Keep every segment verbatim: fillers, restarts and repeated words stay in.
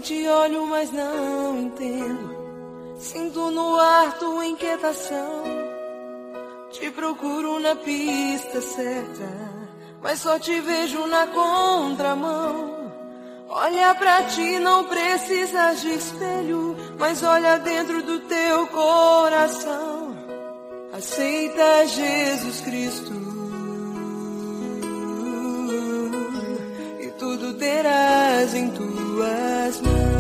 te olho, mas não entendo. Sinto no ar tua inquietação. Te procuro na pista certa, mas só te vejo na contramão. Olha pra ti, não precisas de espelho, mas olha dentro do teu coração. Aceita Jesus Cristo e tudo terás em tuas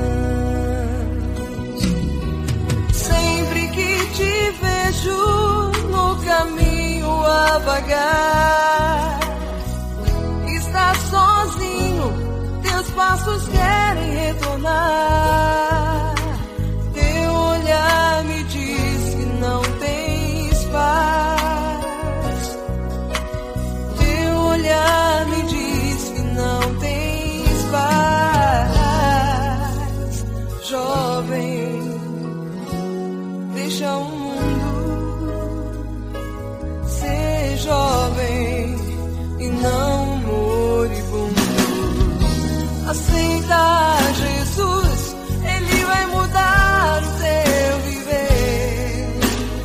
mãos. Sempre que te vejo no caminho a vagar, estás sozinho, teus passos querem retornar. Teu olhar me diz que não tens paz. Teu olhar me diz que não tens paz. Jovem, deixa o mundo. Ser jovem e não moribundo. Aceita Jesus, Ele vai mudar o teu viver.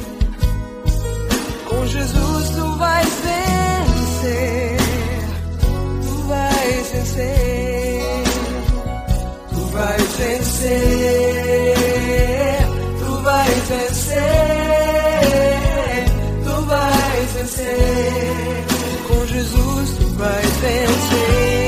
Com Jesus tu vais vencer. Tu vais vencer. Tu vais vencer. Tu vais vencer. Tu vais vencer. Com Jesus tu vais vencer.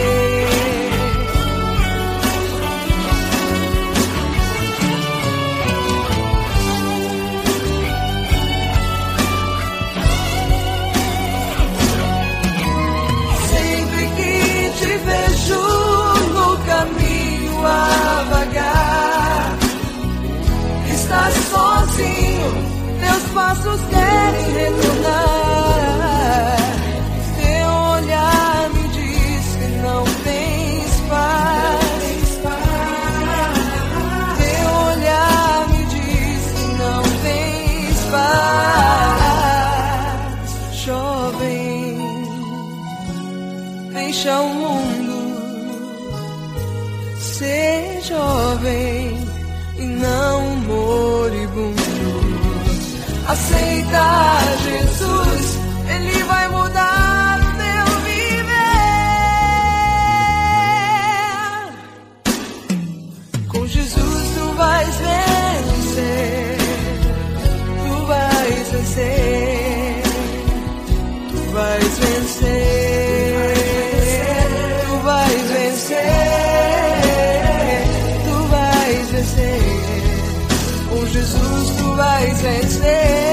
A vagar, estás sozinho, teus passos querem retornar. Teu olhar me diz que não tens paz. Teu olhar me diz que não tens paz. Jovem, deixa o mundo. Ser jovem e não moribundo. Aceita Jesus, Ele vai mudar o teu viver. Com Jesus tu vais vencer. Tu vais vencer. Tu vais vencer. Tu vais vencer. Com Jesus tu vais vencer.